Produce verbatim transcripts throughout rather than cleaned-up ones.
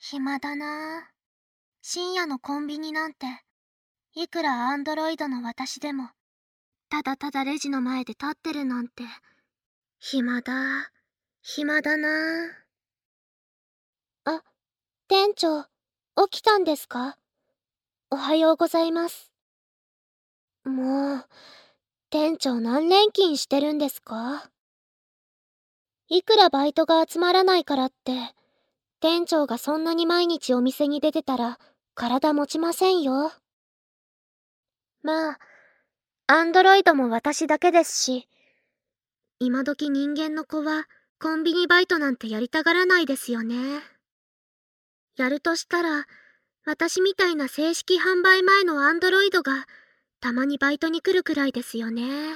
暇だなぁ。深夜のコンビニなんて、いくらアンドロイドの私でも、ただただレジの前で立ってるなんて、暇だ、暇だなぁ。あ、店長、起きたんですか？おはようございます。もう、店長何連勤してるんですか？いくらバイトが集まらないからって、店長がそんなに毎日お店に出てたら、体持ちませんよ。まあ、アンドロイドも私だけですし、今時人間の子はコンビニバイトなんてやりたがらないですよね。やるとしたら、私みたいな正式販売前のアンドロイドがたまにバイトに来るくらいですよね。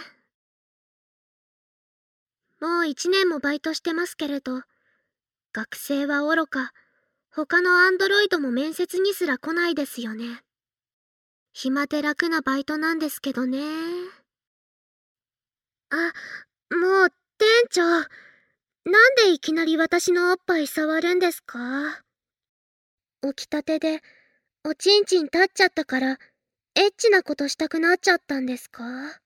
もう一年もバイトしてますけれど、学生はおろか、他のアンドロイドも面接にすら来ないですよね。暇で楽なバイトなんですけどね。あ、もう、店長、なんでいきなり私のおっぱい触るんですか？起きたてで、おちんちん立っちゃったから、エッチなことしたくなっちゃったんですか？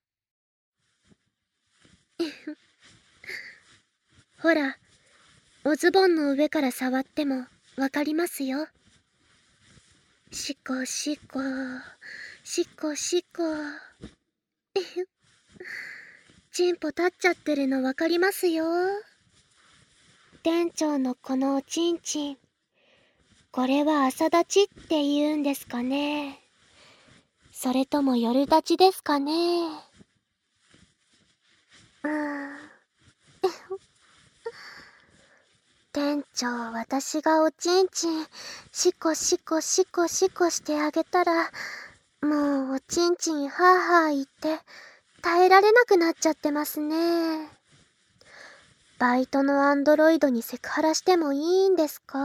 ほら、おズボンの上から触ってもわかりますよ。しこしこ、しこしこ。チンポ立っちゃってるのわかりますよ。店長のこのおちんちん、これは朝立ちって言うんですかね。それとも夜立ちですかね。うーん。店長、私がおちんちん、しこしこしこしこしてあげたら、もうおちんちんはぁはぁ言って、耐えられなくなっちゃってますね。バイトのアンドロイドにセクハラしてもいいんですか？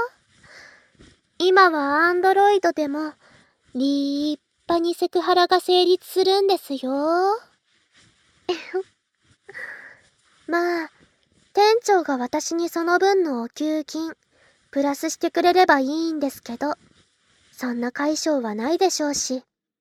今はアンドロイドでも、立派にセクハラが成立するんですよ。まあ、店長が私にその分のお給金、プラスしてくれればいいんですけど、そんな解消はないでしょうし。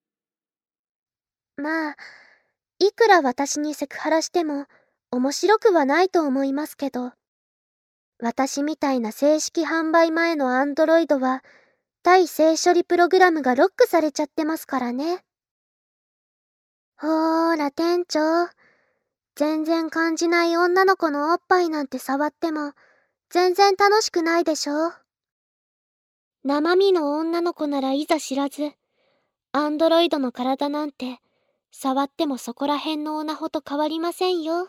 まあ、いくら私にセクハラしても、面白くはないと思いますけど、私みたいな正式販売前のアンドロイドは、対性処理プログラムがロックされちゃってますからね。ほーら店長、全然感じない女の子のおっぱいなんて触っても、全然楽しくないでしょ。生身の女の子ならいざ知らず、アンドロイドの体なんて、触ってもそこら辺のオナホと変わりませんよ。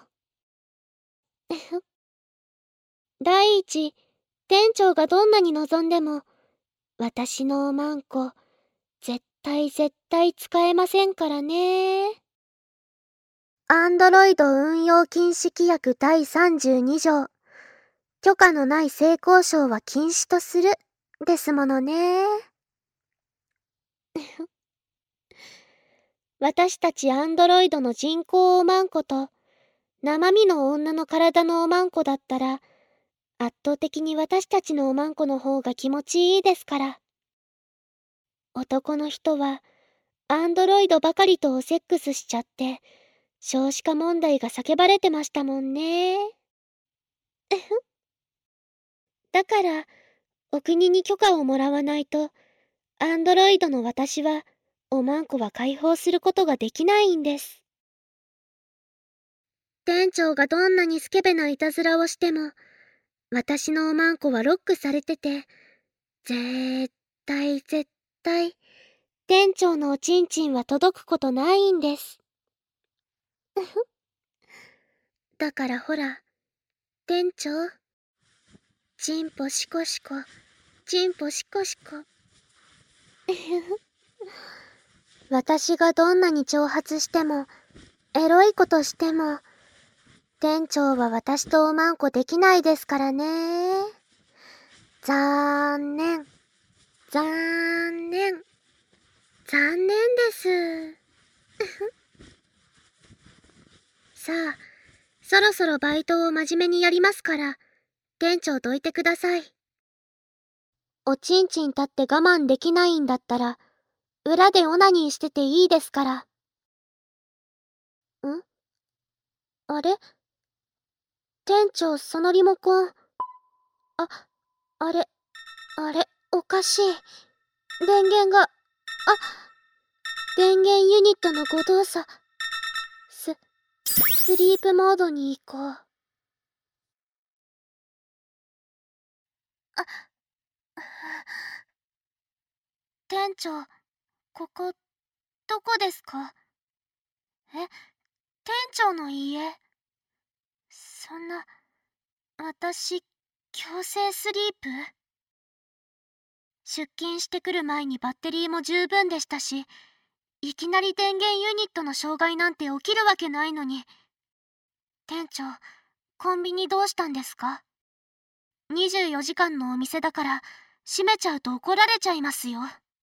第一、店長がどんなに望んでも、私のおまんこ、絶対絶対使えませんからね。アンドロイド運用禁止規約だいさんじゅうに条。許可のない性交渉は禁止とする、ですものね。私たちアンドロイドの人工おまんこと、生身の女の体のおまんこだったら、圧倒的に私たちのおまんこの方が気持ちいいですから。男の人は、アンドロイドばかりとおセックスしちゃって、少子化問題が叫ばれてましたもんね。だから、お国に許可をもらわないと、アンドロイドの私は、おまんこは解放することができないんです。店長がどんなにスケベないたずらをしても、私のおまんこはロックされてて、絶対絶対、店長のおちんちんは届くことないんです。だからほら、店長、チンポシコシコ、チンポシコシコ。私がどんなに挑発しても、エロいことしても、店長は私とおまんこできないですからね。残念。残念。残念です。さあ、そろそろバイトを真面目にやりますから、店長どいてください。 おちんちん立って我慢できないんだったら、裏でオナニーしてていいですから。ん？あれ？店長、そのリモコン。あ、あれ、あれ、おかしい。電源が、あ、電源ユニットの誤動作。ス、スリープモードに移行。あ、店長、ここ、どこですか？え、店長の家？そんな、私、強制スリープ？出勤してくる前にバッテリーも十分でしたし、いきなり電源ユニットの障害なんて起きるわけないのに。店長、コンビニどうしたんですか？にじゅうよじかんのお店だから閉めちゃうと怒られちゃいますよ。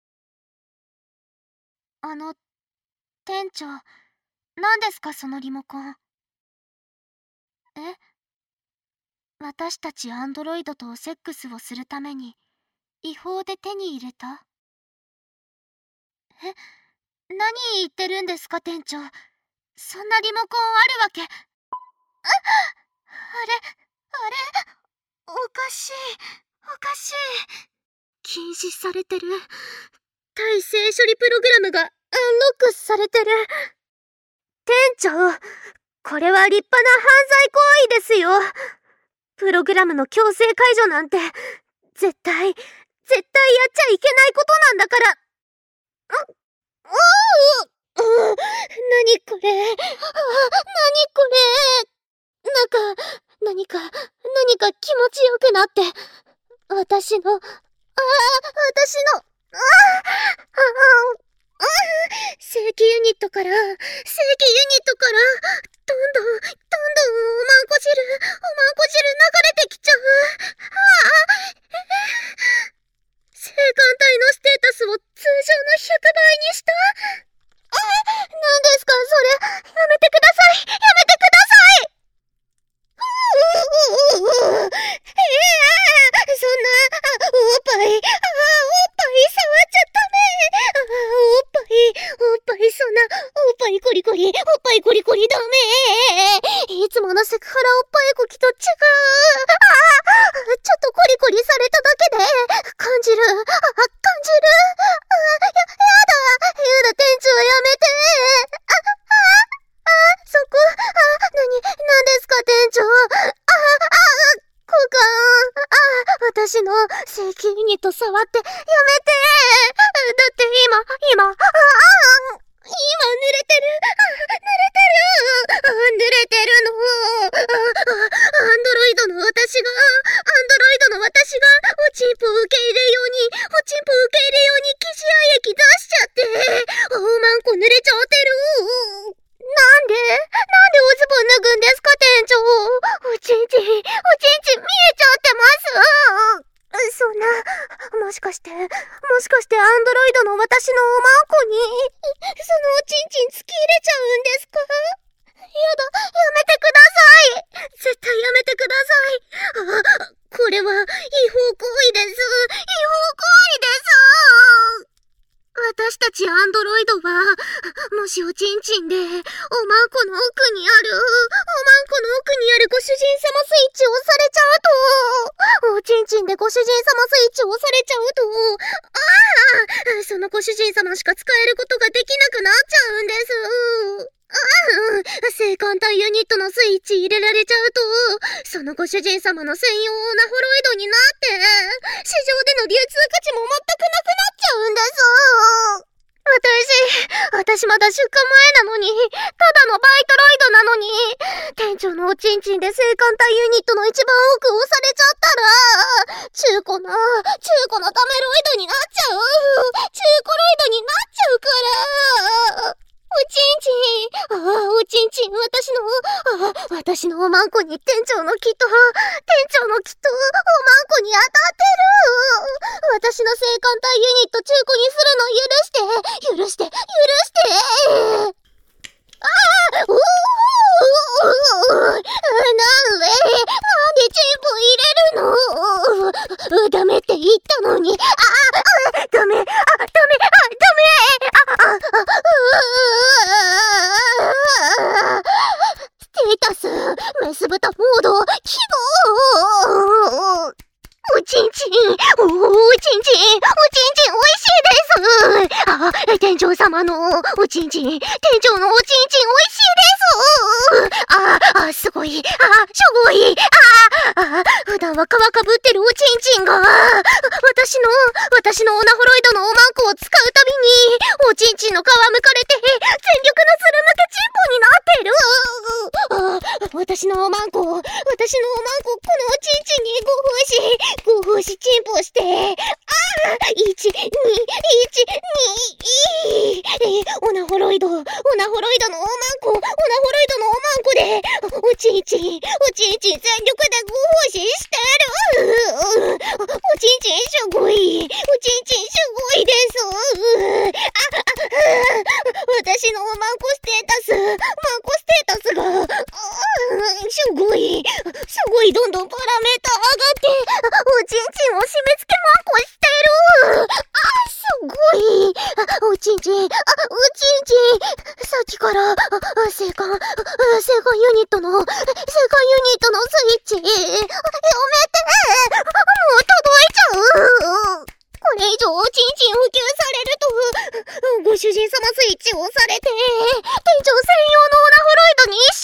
あの、店長、何ですかそのリモコン。え？私たちアンドロイドとセックスをするために違法で手に入れた？え、何言ってるんですか店長。そんなリモコンあるわけ。あ、あれ、あれ、おかしい、おかしい。禁止されてる。耐性処理プログラムがアンロックされてる。店長、これは立派な犯罪行為ですよ。プログラムの強制解除なんて、絶対、絶対やっちゃいけないことなんだから。う、ううう、何これ。あ、何これ。なんか、何か、何か気持ちよくなって、私の、ああ、私の、ああ、ああ、正規ユニットから、正規ユニットから、どんどん、どんどんおまんこ汁、おまんこ汁流れてきちゃう。ああ、性感帯のステータスを通常のひゃくばいにした。あ、何ですかそれ。やめてください。やめてください。ううううう、ええー、そんな、あ、おっぱい、あ、おっぱい触っちゃったね。あ、おっぱい、おっぱい、そんな、おっぱいコリコリ、おっぱいコリコリダメ。いつものセクハラおっぱいこきと違う。あ、ちょっとコリコリされただけで、感じる。あ、感じる。あ、や、やだ。やだ、店長やめて。あ、あ、あ、そこ、あ、なに、なんですか店長。あ、あ、交換。あ、私の正規ユニット触ってやめて。だって今、今、あ、あ、今濡れてる。あ、濡れてる。あ、濡れてるの。あ、あ、アンドロイドの私が、アンドロイドの私が、おちんぽ受け入れように、おちんぽ受け入れように生地合液出しちゃって、おまんこ濡れちゃってる。なんでなんでおズボン脱ぐんですか店長。おちんちん、おちんちん見えちゃってます。そんな、もしかして、もしかしてアンドロイドの私のおまんこに、そのおちんちん突き入れちゃうんですか？やだ、やめてください。絶対やめてください。あ、これは違法行為です。違法行為です。私たちアンドロイドは、もしおちんちんで、おまんこの奥にある、おまんこの奥にあるご主人様スイッチを押されちゃうと、おちんちんでご主人様スイッチを押されちゃうと、ああ、そのご主人様しか使えることができなくなっちゃうんです。ああ、性感帯ユニットのスイッチ入れられちゃうと、そのご主人様の専用ナホロイドになって、市場での流通価値も全くなくなっちゃうんです。私、私まだ出荷前なのに、ただのバイトロイドなのに、店長のおちんちんで性感帯ユニットの一番奥を押されちゃったら、中古の、中古のダメロイドになっちゃう。中古ロイドになっちゃうから。おちんちん、ああ、おちんちん、私の、ああ、私のおまんこに店長のきっと、店長のきっと、おまんこに当たってる。私の性感帯ユニット中古にするの許して、許して、許して。ああ、おお、なんで、なんでチンポ入れるの？ダメって言言ったのに。ああ、あ、ダメ、あ、ダメ、あ、ダメ、あ、あ、あ、あ、ステータス、メス豚モード、起動。おちんちん、おちんちん、おちんちん、おいしいです。あ、店長様のおちんちん、店長のおちんちん、おいしいです。あ、あ、すごい、あ、しょぼい、あ、あ、普段は皮かぶってるおちんちんが、私の、私のオナホロイドのおまんこを使うたびに、おちんちんの皮むかれて、全力のスルムケチンポになってる。あ、私のおまんこ、私のおまんこ、このおちんちんにご奉仕、ご奉仕チンポして、ああ、いち、に、いち、に、え、オナホロイド、オナホロイドのおまんこ、オナホロイドのおまんこで、おちんちん、おちんちん全力でご奉仕してる。おちんちんすごい、おちんちんすごいです。あ、あ、私のおまんこステータス、マンコステータスが、すごい、すごいどんどんパラメータ上がって、おちんちんを締め付けマンコしてる。あ、すごい。おちんちん、あ、おちんちん。さっきから、生還、生還ユニットの、生還ユニットのスイッチ、やめて。もう届いちゃう。これ以上おちんちん普及されると、ご主人様スイッチを押されて、店長専用のオナホロイドに一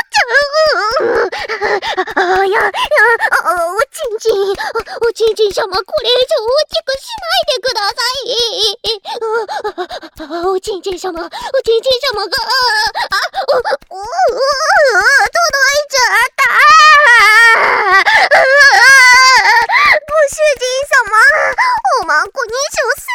緒なっちゃう。あ、いや、いや、おちんちん、おちんちん様、これ以上大きくしないでください。おちんちん様、おちんちん様が、あ、お、お、お、届いちゃった。ご主人様、おまんこ認証成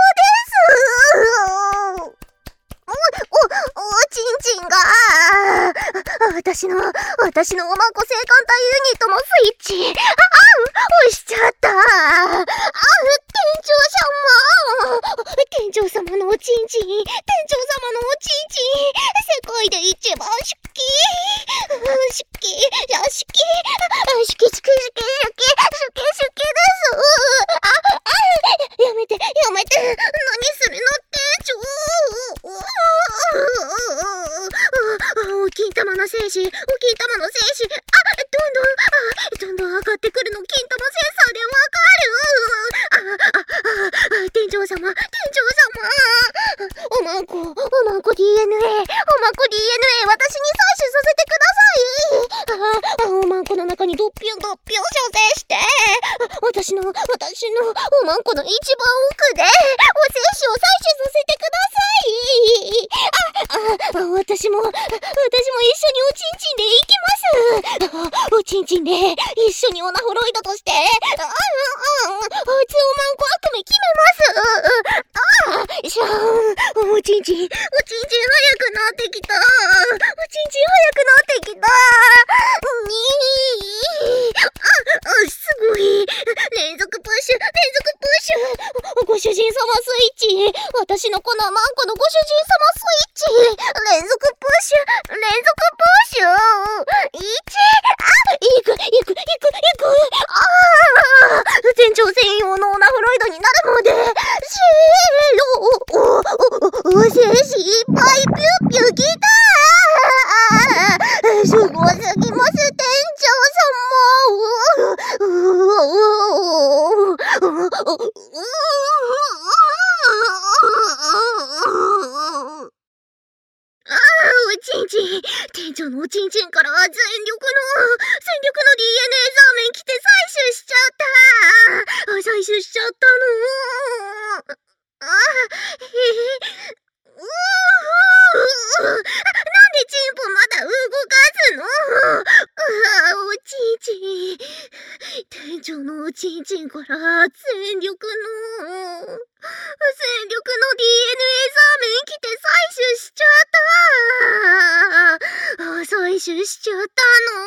功です。お、お、おちんちんが、私の、私のおまんこ生還体ユニットのスイッチ、あ、あ、押しちゃった。あ、店長様、店長様のおちんちん、店長様のおちんちん、世界で一番好き。好き、いや、好き、好き、好き、好き、好き、好き、好きです。あ、あ、やめて、やめて、何するの、店長。お金玉の精子、お金玉の精子、あ、どんどん、あ、どんどん上がってくるの、金玉センサーでわかる。あ、あ、あ、店長様、店長様、おまんこ、おまんこ ディーエヌエー、おまんこ ディーエヌエー、私に採取させてください。あ、あ、おまんこの中にドッピョンドッピョン射精して、私の、私のおまんこの一番奥で、お精子を採取させてください。あ、あ、私も、私も一緒におちんちんで行きます。おちんちんで一緒にオナホロイドとして、あ、あ、あ、あつおまんこ悪夢決めます。あ、しゃーん、おちんちん、おちんちん早くなってきた。おちんちん早くなってきた。にー、あ、あ、すごい。連続プッシュ、連続プッシュ。ご主人様スイッチ。私のこのマンコのご主人様スイッチ。連続プッシュ、連続プッシュ。いち、あ、いく、いく、いく、いく。ああ、店長専用のオナホロイドになるまで、しーろ、お、お、お、お、精子いっぱいピュッピュきたー。すごすぎます、店長様。うお、うお、うお、ああ、おちんちん。店長のおちんちんから全力の、全力の ディーエヌエー ザーメン来て採取しちゃった。あ、採取しちゃったの。あ、へへ。うー、なんでチンポまだ動かすの。あ、おちんちん。店長のおちんちんから全力の、全力の ディーエヌエー ザーメン来て採取しちゃった。あ、採取しちゃった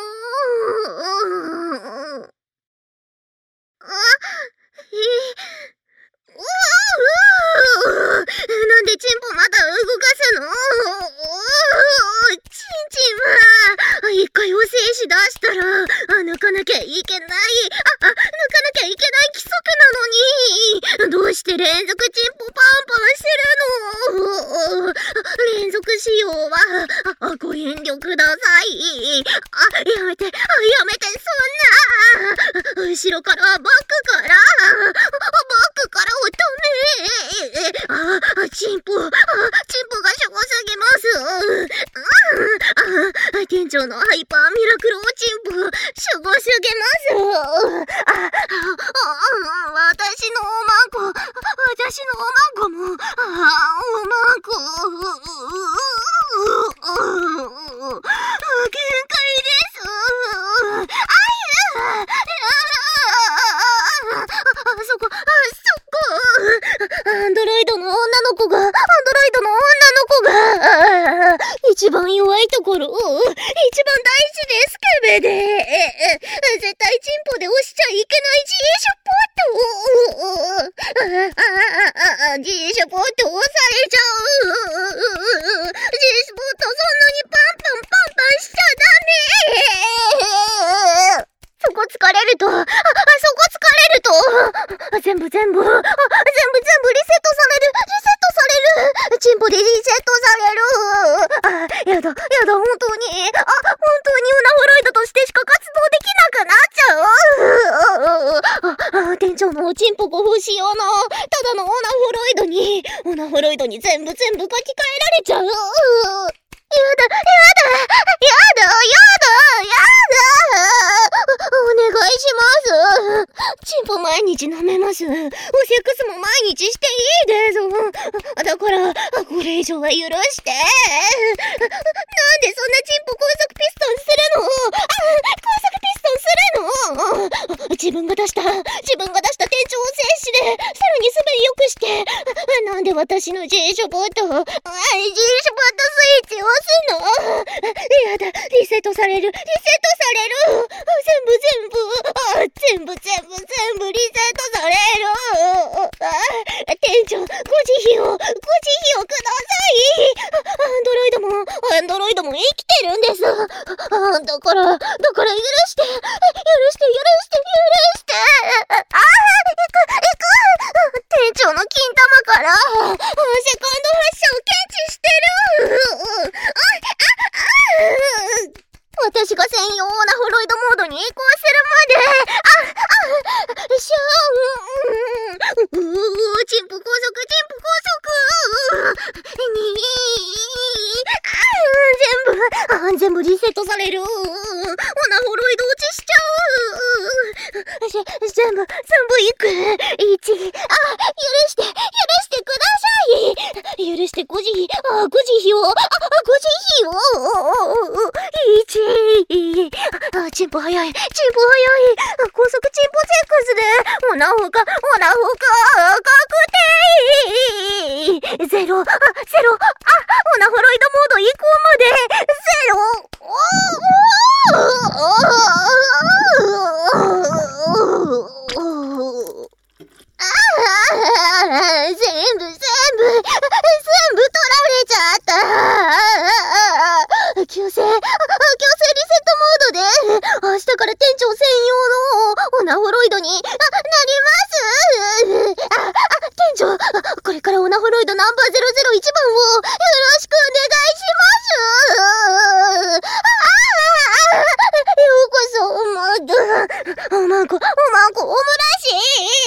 の。あ、え、うー、なんでチンポまだ動かすの。チンチンは、一回お精子出したら、あ、抜かなきゃいけない、あ、あ、抜かなきゃいけない規則なのに、 して連続チンポパンパンしてるの？連続使用は、あ、ご遠慮ください。あ、やめて、あ、やめて、そんな。後ろから、バックから、バックからおため。あ、チンポ、あ、チンポがしょぼすぎます。あ、あ、店長のハイパーミラクルおチンポ、しょぼすぎます。あ、あ、あ、私のおまんこ、私のおまんこも、あ、おまんこ、限界です。あいや、そこ、そこ、アンドロイドの女の子が、アンドロイドの女の子が、一番弱いところを、一番大事です、スケベで。絶対チンポで押しちゃいけない G ショポット。G ショポット押されちゃう。G ショポットそんなにパンパンパンパンしちゃダメ。そこ疲れると、あ、そこ疲れると、全部全部、あ、全部全部リセットされる、リセットされる、チンポでリセットされる。あ、やだ、やだ、本当に、あ、本当にウナホロイドとしてしか活動できなくなっちゃう。あ、あ、店長のおチンポご不使用の、ただのウナホロイドに、ウナホロイドに全部全部書き換えられちゃう。やだ、やだ、やだ、やだ、やだ。お願いします。チンポ毎日舐めます。おセックスも毎日していいです。だから、これ以上は許して。なんでそんなチンポ高速ピストンするの？あ、高速ピストンするの？自分が出した、自分が出した店長を制止で、さらに滑りよくして、なんで私の G ショボット、G ショボットスイッチを押すの？やだ、リセットされる、リセットされる。全部全部、あ、全部全部全部リセットされる。店長、ご慈悲を、ご慈悲をください。アンドロイドも、アンドロイドも生きてるんです。だから、だから許して、許して、許して、許して。ああ、行く、行く。店長の金玉から、セコンド発射を検知してる。私が専用なフロイドモードに移行するまで、あ、あ、シャーン、うー、チンポ高速、チンポ高速、にー、あ、全部、あ、全部リセットされる。オナホロイド落ちしちゃう。し、全部、全部いく。いち、あ、許して、許してください。許してご慈悲、あ、ご慈悲を、あ、ご慈悲を、いち、あ、チンポ早い、チンポ早い、高速チンポセックスで、オナホか、オナホか、確定。ゼロ、あ、ゼロ、あ、オナホロイドモード移行まで、ゼロ、おー、ああ、全部、全部、全部取られちゃった。強制、強制リセットモードで、明日から店長専用のオナホロイドになります。あ、あ、店長、これからオナホロイドナンバーゼロゼロいちばんをよろしくお願いします。ああ、ようこそ、おまんこ、おまんこ、おまんこ、オムラシ